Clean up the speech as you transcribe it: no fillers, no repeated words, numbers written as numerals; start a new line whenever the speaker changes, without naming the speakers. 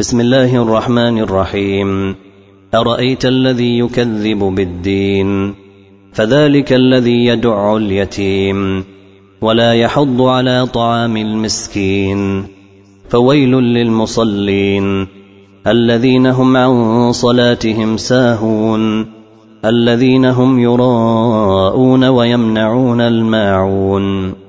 بسم الله الرحمن الرحيم. أرأيت الذي يكذب بالدين فذلك الذي يدع اليتيم ولا يحض على طعام المسكين فويل للمصلين الذين هم عن صلاتهم ساهون الذين هم يراءون ويمنعون الماعون